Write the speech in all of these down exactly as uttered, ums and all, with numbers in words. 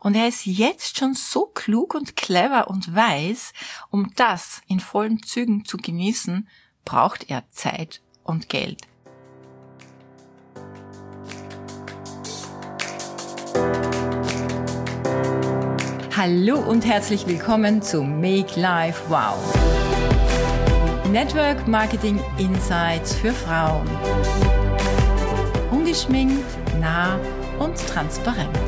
Und er ist jetzt schon so klug und clever und weiß, um das in vollen Zügen zu genießen, braucht er Zeit und Geld. Hallo und herzlich willkommen zu Make Life Wow. Network Marketing Insights für Frauen. Ungeschminkt, nah und transparent.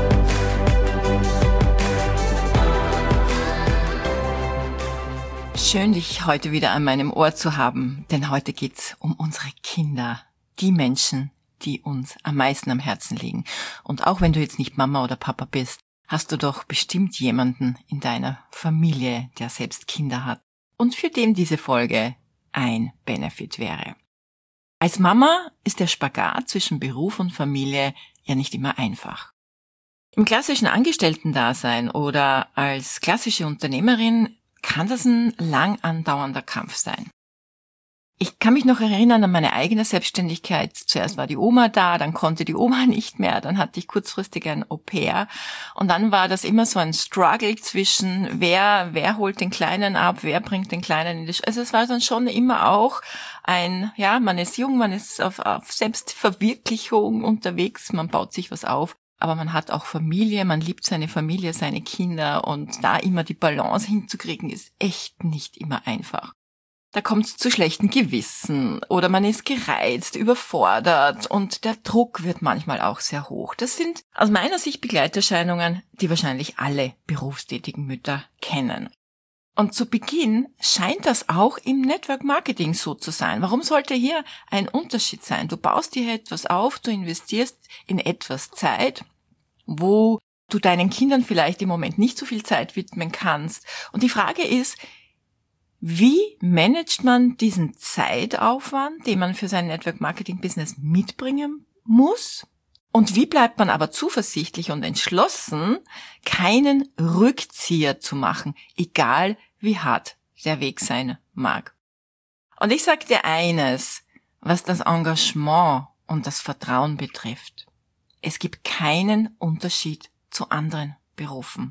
Schön, dich heute wieder an meinem Ohr zu haben, denn heute geht's um unsere Kinder, die Menschen, die uns am meisten am Herzen liegen. Und auch wenn du jetzt nicht Mama oder Papa bist, hast du doch bestimmt jemanden in deiner Familie, der selbst Kinder hat und für den diese Folge ein Benefit wäre. Als Mama ist der Spagat zwischen Beruf und Familie ja nicht immer einfach. Im klassischen Angestellten-Dasein oder als klassische Unternehmerin kann das ein lang andauernder Kampf sein. Ich kann mich noch erinnern an meine eigene Selbstständigkeit. Zuerst war die Oma da, dann konnte die Oma nicht mehr, dann hatte ich kurzfristig ein Au-pair und dann war das immer so ein Struggle zwischen wer wer holt den Kleinen ab, wer bringt den Kleinen in die Schule. Also es war dann schon immer auch ein, ja, man ist jung, man ist auf, auf Selbstverwirklichung unterwegs, man baut sich was auf, aber man hat auch Familie, man liebt seine Familie, seine Kinder und da immer die Balance hinzukriegen, ist echt nicht immer einfach. Da kommt es zu schlechten Gewissen oder man ist gereizt, überfordert und der Druck wird manchmal auch sehr hoch. Das sind aus meiner Sicht Begleiterscheinungen, die wahrscheinlich alle berufstätigen Mütter kennen. Und zu Beginn scheint das auch im Network Marketing so zu sein. Warum sollte hier ein Unterschied sein? Du baust dir etwas auf, du investierst in etwas Zeit, wo du deinen Kindern vielleicht im Moment nicht so viel Zeit widmen kannst. Und die Frage ist, wie managt man diesen Zeitaufwand, den man für sein Network-Marketing-Business mitbringen muss? Und wie bleibt man aber zuversichtlich und entschlossen, keinen Rückzieher zu machen, egal wie hart der Weg sein mag? Und ich sage dir eines, was das Engagement und das Vertrauen betrifft. Es gibt keinen Unterschied zu anderen Berufen,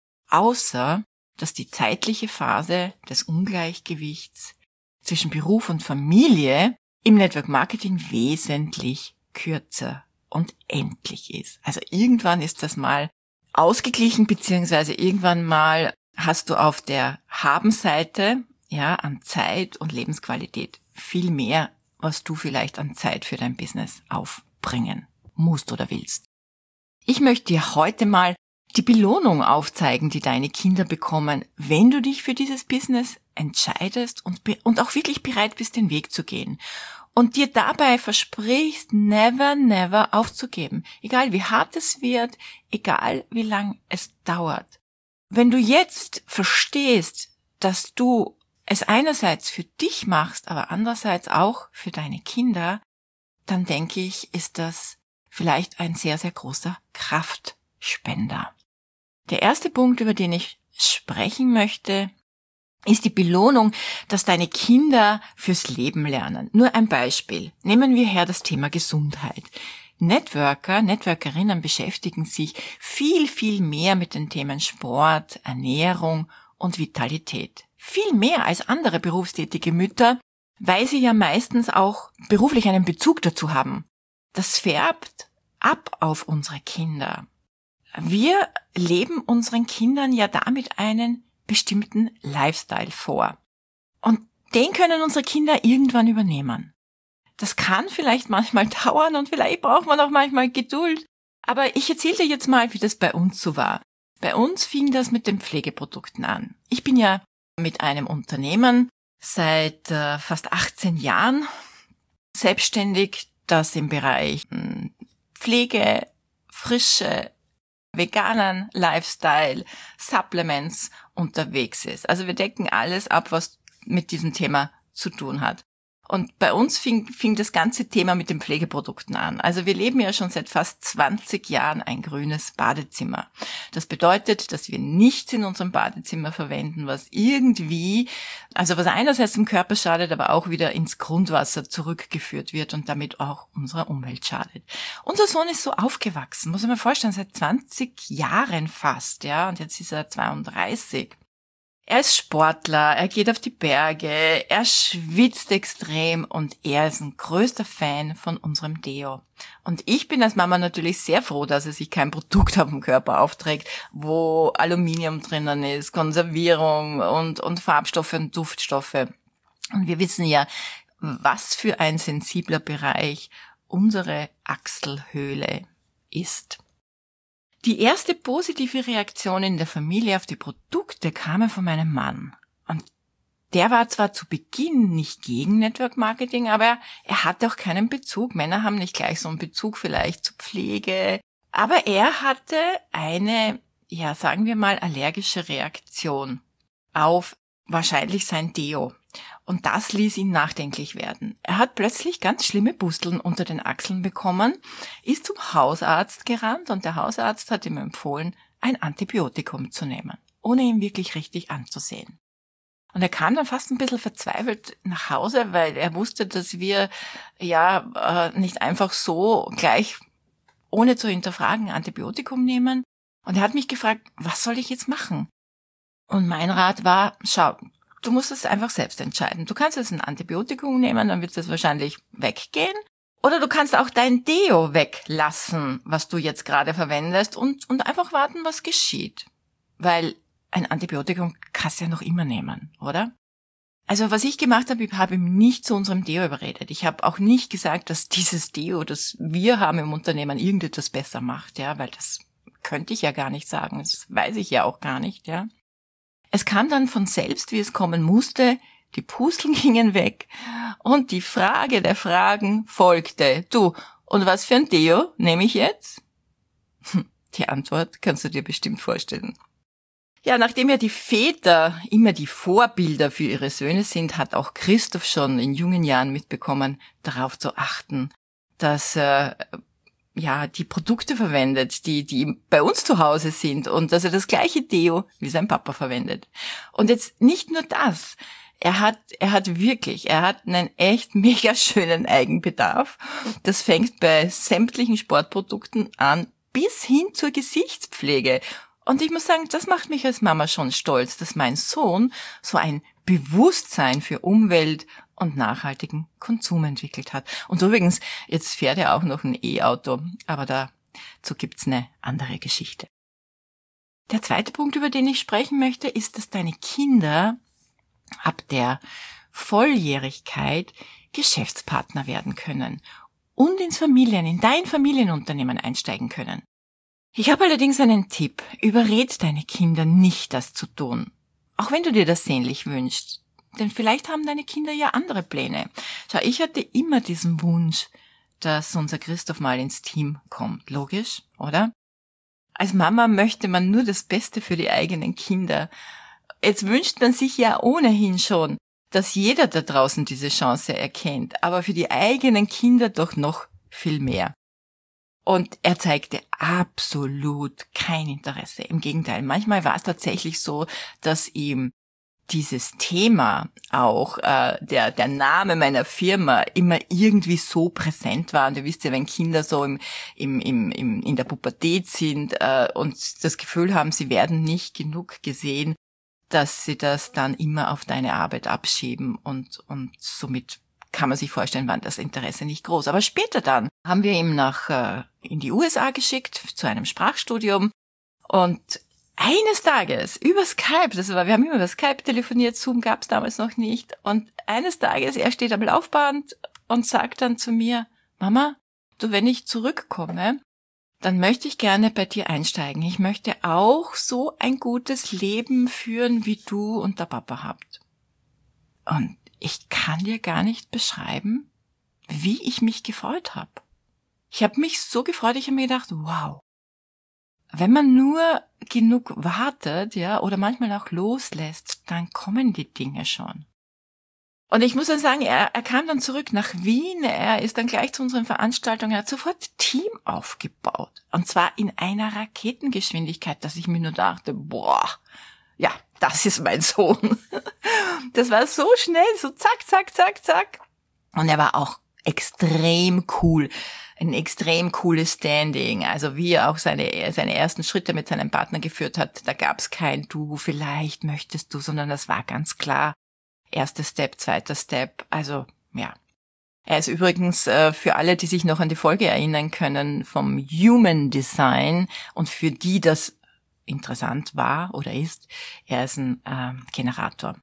außer dass die zeitliche Phase des Ungleichgewichts zwischen Beruf und Familie im Network Marketing wesentlich kürzer und endlich ist. Also irgendwann ist das mal ausgeglichen, beziehungsweise irgendwann mal hast du auf der Habenseite, ja, an Zeit und Lebensqualität viel mehr, was du vielleicht an Zeit für dein Business aufbringen musst oder willst. Ich möchte dir heute mal die Belohnung aufzeigen, die deine Kinder bekommen, wenn du dich für dieses Business entscheidest und, be- und auch wirklich bereit bist, den Weg zu gehen. Und dir dabei versprichst, never, never aufzugeben. Egal wie hart es wird, egal wie lang es dauert. Wenn du jetzt verstehst, dass du es einerseits für dich machst, aber andererseits auch für deine Kinder, dann denke ich, ist das vielleicht ein sehr, sehr großer Kraftspender. Der erste Punkt, über den ich sprechen möchte, ist die Belohnung, dass deine Kinder fürs Leben lernen. Nur ein Beispiel. Nehmen wir her das Thema Gesundheit. Networker, Networkerinnen beschäftigen sich viel, viel mehr mit den Themen Sport, Ernährung und Vitalität. Viel mehr als andere berufstätige Mütter, weil sie ja meistens auch beruflich einen Bezug dazu haben. Das färbt ab auf unsere Kinder. Wir leben unseren Kindern ja damit einen bestimmten Lifestyle vor. Und den können unsere Kinder irgendwann übernehmen. Das kann vielleicht manchmal dauern und vielleicht braucht man auch manchmal Geduld. Aber ich erzähle dir jetzt mal, wie das bei uns so war. Bei uns fing das mit den Pflegeprodukten an. Ich bin ja mit einem Unternehmen seit äh, fast achtzehn Jahren selbstständig, das im Bereich Pflege, Frische, veganen Lifestyle, Supplements unterwegs ist. Also wir decken alles ab, was mit diesem Thema zu tun hat. Und bei uns fing, fing das ganze Thema mit den Pflegeprodukten an. Also wir leben ja schon seit fast zwanzig Jahren ein grünes Badezimmer. Das bedeutet, dass wir nichts in unserem Badezimmer verwenden, was irgendwie, also was einerseits dem Körper schadet, aber auch wieder ins Grundwasser zurückgeführt wird und damit auch unserer Umwelt schadet. Unser Sohn ist so aufgewachsen, muss ich mir vorstellen, seit zwanzig Jahren fast, ja, und jetzt ist er zweiunddreißig. Er ist Sportler, er geht auf die Berge, er schwitzt extrem und er ist ein größter Fan von unserem Deo. Und ich bin als Mama natürlich sehr froh, dass er sich kein Produkt auf dem Körper aufträgt, wo Aluminium drinnen ist, Konservierung und, und Farbstoffe und Duftstoffe. Und wir wissen ja, was für ein sensibler Bereich unsere Achselhöhle ist. Die erste positive Reaktion in der Familie auf die Produkte kam von meinem Mann. Und der war zwar zu Beginn nicht gegen Network Marketing, aber er hatte auch keinen Bezug. Männer haben nicht gleich so einen Bezug vielleicht zur Pflege. Aber er hatte eine, ja, sagen wir mal, allergische Reaktion auf wahrscheinlich sein Deo. Und das ließ ihn nachdenklich werden. Er hat plötzlich ganz schlimme Pusteln unter den Achseln bekommen, ist zum Hausarzt gerannt und der Hausarzt hat ihm empfohlen, ein Antibiotikum zu nehmen, ohne ihn wirklich richtig anzusehen. Und er kam dann fast ein bisschen verzweifelt nach Hause, weil er wusste, dass wir ja äh, nicht einfach so gleich, ohne zu hinterfragen, ein Antibiotikum nehmen. Und er hat mich gefragt, was soll ich jetzt machen? Und mein Rat war, schau, du musst es einfach selbst entscheiden. Du kannst jetzt ein Antibiotikum nehmen, dann wird es wahrscheinlich weggehen. Oder du kannst auch dein Deo weglassen, was du jetzt gerade verwendest, und, und einfach warten, was geschieht. Weil ein Antibiotikum kannst du ja noch immer nehmen, oder? Also was ich gemacht habe, ich habe ihm nicht zu unserem Deo überredet. Ich habe auch nicht gesagt, dass dieses Deo, das wir haben im Unternehmen, irgendetwas besser macht, ja, weil das könnte ich ja gar nicht sagen. Das weiß ich ja auch gar nicht, ja. Es kam dann von selbst, wie es kommen musste, die Pusteln gingen weg und die Frage der Fragen folgte. Du, und was für ein Deo nehme ich jetzt? Die Antwort kannst du dir bestimmt vorstellen. Ja, nachdem ja die Väter immer die Vorbilder für ihre Söhne sind, hat auch Christoph schon in jungen Jahren mitbekommen, darauf zu achten, dass äh, ja, die Produkte verwendet, die, die bei uns zu Hause sind und dass er das gleiche Deo wie sein Papa verwendet. Und jetzt nicht nur das. Er hat, er hat wirklich, er hat einen echt mega schönen Eigenbedarf. Das fängt bei sämtlichen Sportprodukten an bis hin zur Gesichtspflege. Und ich muss sagen, das macht mich als Mama schon stolz, dass mein Sohn so ein Bewusstsein für Umwelt und nachhaltigen Konsum entwickelt hat. Und übrigens, jetzt fährt er auch noch ein E-Auto, aber dazu gibt's eine andere Geschichte. Der zweite Punkt, über den ich sprechen möchte, ist, dass deine Kinder ab der Volljährigkeit Geschäftspartner werden können und ins Familien, in dein Familienunternehmen einsteigen können. Ich habe allerdings einen Tipp. Überred deine Kinder nicht, das zu tun. Auch wenn du dir das sehnlich wünschst. Denn vielleicht haben deine Kinder ja andere Pläne. Schau, ich hatte immer diesen Wunsch, dass unser Christoph mal ins Team kommt. Logisch, oder? Als Mama möchte man nur das Beste für die eigenen Kinder. Jetzt wünscht man sich ja ohnehin schon, dass jeder da draußen diese Chance erkennt. Aber für die eigenen Kinder doch noch viel mehr. Und er zeigte absolut kein Interesse. Im Gegenteil, manchmal war es tatsächlich so, dass ihm dieses Thema auch, äh, der der Name meiner Firma immer irgendwie so präsent war. Und ihr wisst ja, wenn Kinder so im im im, im in der Pubertät sind äh, und das Gefühl haben, sie werden nicht genug gesehen, dass sie das dann immer auf deine Arbeit abschieben und und somit kann man sich vorstellen, war das Interesse nicht groß. Aber später dann haben wir ihn nach äh, in die U S A geschickt zu einem Sprachstudium und eines Tages über Skype, das war, wir haben immer über Skype telefoniert, Zoom gab es damals noch nicht, und eines Tages, er steht am Laufband und sagt dann zu mir, Mama, du, wenn ich zurückkomme, dann möchte ich gerne bei dir einsteigen. Ich möchte auch so ein gutes Leben führen, wie du und der Papa habt. Und ich kann dir gar nicht beschreiben, wie ich mich gefreut habe. Ich habe mich so gefreut, ich habe mir gedacht, wow, wenn man nur genug wartet, ja, oder manchmal auch loslässt, dann kommen die Dinge schon. Und ich muss dann sagen, er, er kam dann zurück nach Wien, er ist dann gleich zu unseren Veranstaltungen, er hat sofort Team aufgebaut. Und zwar in einer Raketengeschwindigkeit, dass ich mir nur dachte, boah, ja, das ist mein Sohn. Das war so schnell, so zack, zack, zack, zack. Und er war auch extrem cool. Ein extrem cooles Standing, also wie er auch seine seine ersten Schritte mit seinem Partner geführt hat, da gab es kein Du, vielleicht möchtest du, sondern das war ganz klar. Erster Step, zweiter Step, also ja. Er ist übrigens äh, für alle, die sich noch an die Folge erinnern können, vom Human Design und für die das interessant war oder ist, er ist ein äh, Generator.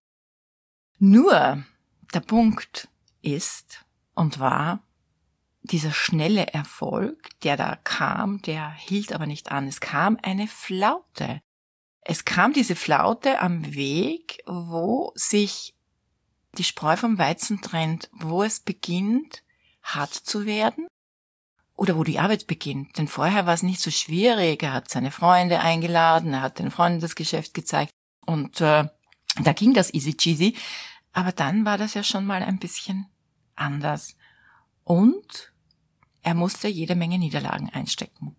Nur der Punkt ist und war, dieser schnelle Erfolg, der da kam, der hielt aber nicht an. Es kam eine Flaute. Es kam diese Flaute am Weg, wo sich die Spreu vom Weizen trennt, wo es beginnt, hart zu werden oder wo die Arbeit beginnt. Denn vorher war es nicht so schwierig. Er hat seine Freunde eingeladen, er hat den Freunden das Geschäft gezeigt und äh, da ging das easy cheesy. Aber dann war das ja schon mal ein bisschen anders. Und er musste jede Menge Niederlagen einstecken.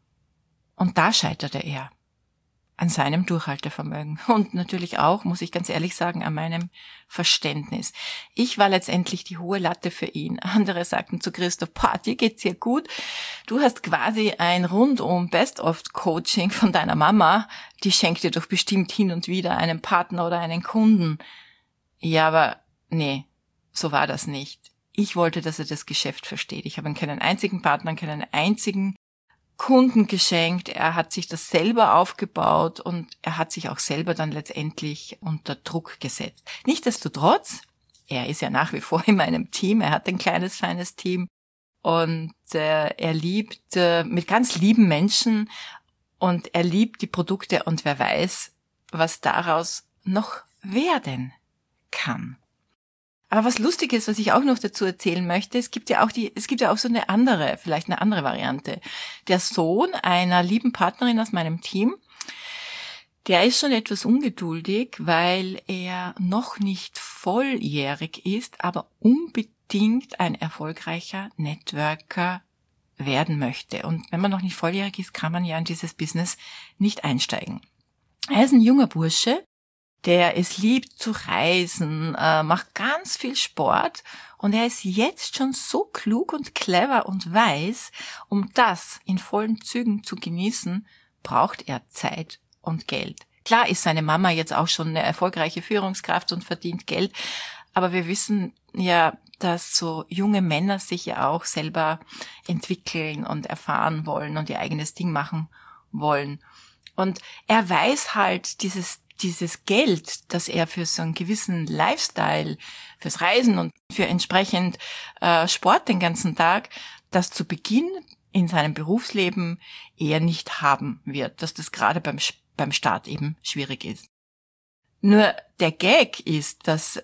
Und da scheiterte er. An seinem Durchhaltevermögen und natürlich auch, muss ich ganz ehrlich sagen, an meinem Verständnis. Ich war letztendlich die hohe Latte für ihn. Andere sagten zu Christoph, boah, dir geht's hier gut. Du hast quasi ein rundum Best-of-Coaching von deiner Mama. Die schenkt dir doch bestimmt hin und wieder einen Partner oder einen Kunden. Ja, aber nee, so war das nicht. Ich wollte, dass er das Geschäft versteht. Ich habe ihm keinen einzigen Partner, keinen einzigen Kunden geschenkt, er hat sich das selber aufgebaut und er hat sich auch selber dann letztendlich unter Druck gesetzt. Nichtsdestotrotz, er ist ja nach wie vor in meinem Team, er hat ein kleines, feines Team und äh, er liebt äh, mit ganz lieben Menschen und er liebt die Produkte und wer weiß, was daraus noch werden kann. Aber was lustig ist, was ich auch noch dazu erzählen möchte, es gibt ja auch die, es gibt ja auch so eine andere, vielleicht eine andere Variante. Der Sohn einer lieben Partnerin aus meinem Team, der ist schon etwas ungeduldig, weil er noch nicht volljährig ist, aber unbedingt ein erfolgreicher Networker werden möchte. Und wenn man noch nicht volljährig ist, kann man ja in dieses Business nicht einsteigen. Er ist ein junger Bursche, der es liebt zu reisen, äh, macht ganz viel Sport und er ist jetzt schon so klug und clever und weiß, um das in vollen Zügen zu genießen, braucht er Zeit und Geld. Klar ist seine Mama jetzt auch schon eine erfolgreiche Führungskraft und verdient Geld, aber wir wissen ja, dass so junge Männer sich ja auch selber entwickeln und erfahren wollen und ihr eigenes Ding machen wollen. Und er weiß halt, dieses dieses Geld, das er für so einen gewissen Lifestyle, fürs Reisen und für entsprechend äh, Sport den ganzen Tag, das zu Beginn in seinem Berufsleben eher nicht haben wird, dass das gerade beim beim Start eben schwierig ist. Nur der Gag ist, dass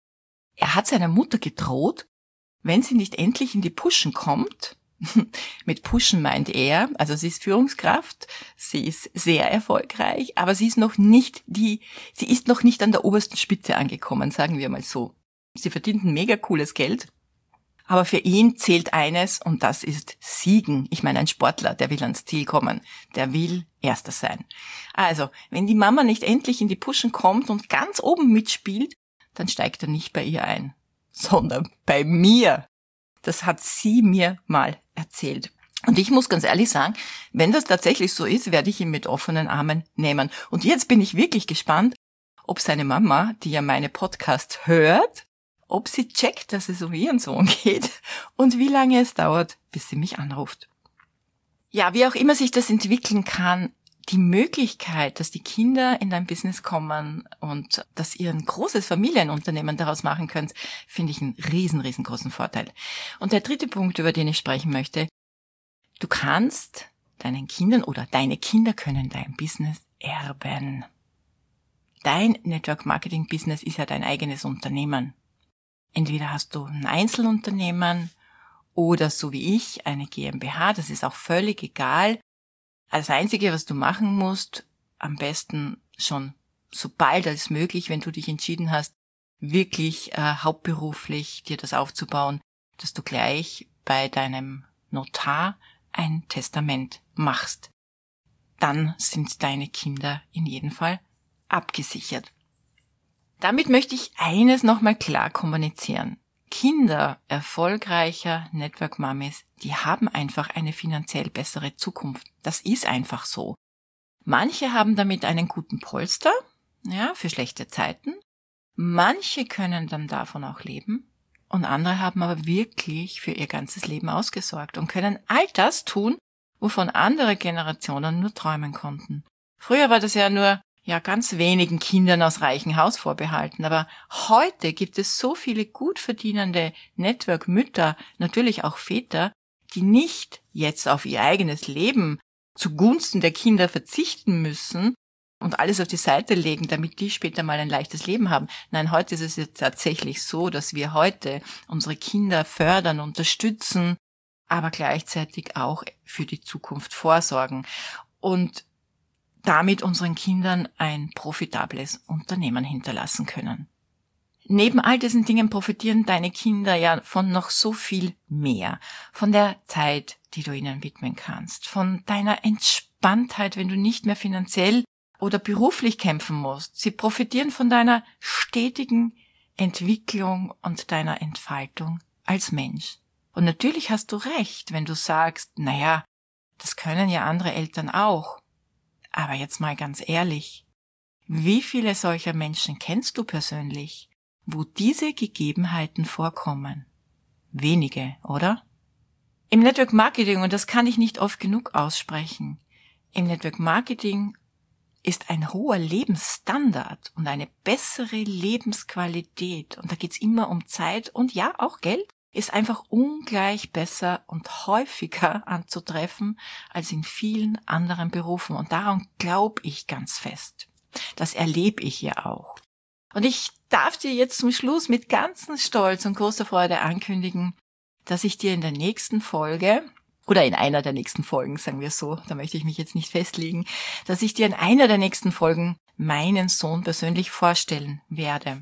er hat seiner Mutter gedroht, wenn sie nicht endlich in die Puschen kommt. Mit Pushen meint er, also sie ist Führungskraft, sie ist sehr erfolgreich, aber sie ist noch nicht die, sie ist noch nicht an der obersten Spitze angekommen, sagen wir mal so. Sie verdient ein mega cooles Geld, aber für ihn zählt eines und das ist Siegen. Ich meine, ein Sportler, der will ans Ziel kommen, der will Erster sein. Also, wenn die Mama nicht endlich in die Puschen kommt und ganz oben mitspielt, dann steigt er nicht bei ihr ein, sondern bei mir. Das hat sie mir mal erzählt. Und ich muss ganz ehrlich sagen, wenn das tatsächlich so ist, werde ich ihn mit offenen Armen nehmen. Und jetzt bin ich wirklich gespannt, ob seine Mama, die ja meine Podcasts hört, ob sie checkt, dass es um ihren Sohn geht und wie lange es dauert, bis sie mich anruft. Ja, wie auch immer sich das entwickeln kann, die Möglichkeit, dass die Kinder in dein Business kommen und dass ihr ein großes Familienunternehmen daraus machen könnt, finde ich einen riesen, riesengroßen Vorteil. Und der dritte Punkt, über den ich sprechen möchte, du kannst deinen Kindern oder deine Kinder können dein Business erben. Dein Network-Marketing-Business ist ja dein eigenes Unternehmen. Entweder hast du ein Einzelunternehmen oder so wie ich eine GmbH, das ist auch völlig egal. Das Einzige, was du machen musst, am besten schon so bald als möglich, wenn du dich entschieden hast, wirklich äh, hauptberuflich dir das aufzubauen, dass du gleich bei deinem Notar ein Testament machst. Dann sind deine Kinder in jedem Fall abgesichert. Damit möchte ich eines nochmal klar kommunizieren. Kinder erfolgreicher Network Mummies, die haben einfach eine finanziell bessere Zukunft. Das ist einfach so. Manche haben damit einen guten Polster, ja, für schlechte Zeiten. Manche können dann davon auch leben und andere haben aber wirklich für ihr ganzes Leben ausgesorgt und können all das tun, wovon andere Generationen nur träumen konnten. Früher war das ja nur ja ganz wenigen Kindern aus reichem Haus vorbehalten, aber heute gibt es so viele gut verdienende Network-Mütter, natürlich auch Väter, die nicht jetzt auf ihr eigenes Leben zugunsten der Kinder verzichten müssen und alles auf die Seite legen, damit die später mal ein leichtes Leben haben. Nein, heute ist es jetzt tatsächlich so, dass wir heute unsere Kinder fördern, unterstützen, aber gleichzeitig auch für die Zukunft vorsorgen und damit unseren Kindern ein profitables Unternehmen hinterlassen können. Neben all diesen Dingen profitieren deine Kinder ja von noch so viel mehr. Von der Zeit, die du ihnen widmen kannst, von deiner Entspanntheit, wenn du nicht mehr finanziell oder beruflich kämpfen musst. Sie profitieren von deiner stetigen Entwicklung und deiner Entfaltung als Mensch. Und natürlich hast du recht, wenn du sagst, naja, das können ja andere Eltern auch. Aber jetzt mal ganz ehrlich, wie viele solcher Menschen kennst du persönlich, wo diese Gegebenheiten vorkommen? Wenige, oder? Im Network Marketing, und das kann ich nicht oft genug aussprechen, im Network Marketing ist ein hoher Lebensstandard und eine bessere Lebensqualität, und da geht's immer um Zeit und ja, auch Geld, ist einfach ungleich besser und häufiger anzutreffen als in vielen anderen Berufen. Und daran glaube ich ganz fest. Das erlebe ich ja auch. Und ich darf dir jetzt zum Schluss mit ganzem Stolz und großer Freude ankündigen, dass ich dir in der nächsten Folge, oder in einer der nächsten Folgen, sagen wir so, da möchte ich mich jetzt nicht festlegen, dass ich dir in einer der nächsten Folgen meinen Sohn persönlich vorstellen werde.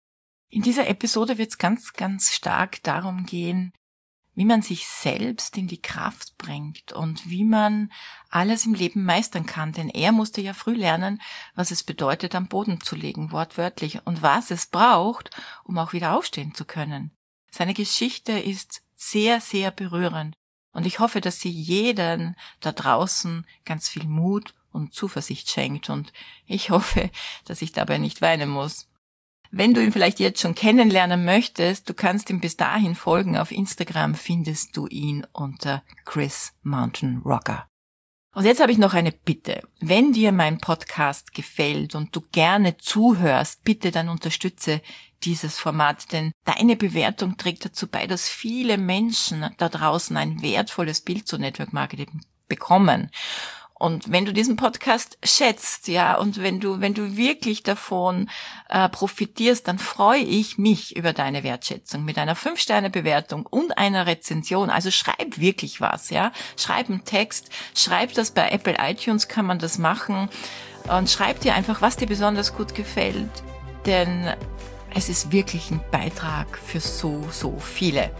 In dieser Episode wird es ganz, ganz stark darum gehen, wie man sich selbst in die Kraft bringt und wie man alles im Leben meistern kann. Denn er musste ja früh lernen, was es bedeutet, am Boden zu liegen, wortwörtlich, und was es braucht, um auch wieder aufstehen zu können. Seine Geschichte ist sehr, sehr berührend. Und ich hoffe, dass sie jeden da draußen ganz viel Mut und Zuversicht schenkt. Und ich hoffe, dass ich dabei nicht weinen muss. Wenn du ihn vielleicht jetzt schon kennenlernen möchtest, du kannst ihm bis dahin folgen. Auf Instagram findest du ihn unter Chris Mountain Rocker. Und jetzt habe ich noch eine Bitte. Wenn dir mein Podcast gefällt und du gerne zuhörst, bitte dann unterstütze dieses Format, denn deine Bewertung trägt dazu bei, dass viele Menschen da draußen ein wertvolles Bild zu Network Marketing bekommen. Und wenn du diesen Podcast schätzt, ja, und wenn du, wenn du wirklich davon äh, profitierst, dann freue ich mich über deine Wertschätzung mit einer fünf Sterne Bewertung und einer Rezension. Also schreib wirklich was, ja. Schreib einen Text, schreib das bei Apple iTunes, kann man das machen, und schreib dir einfach, was dir besonders gut gefällt. Denn es ist wirklich ein Beitrag für so, so viele.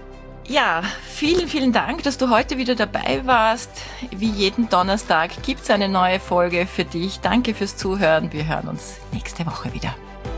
Ja, vielen, vielen Dank, dass du heute wieder dabei warst. Wie jeden Donnerstag gibt's eine neue Folge für dich. Danke fürs Zuhören. Wir hören uns nächste Woche wieder.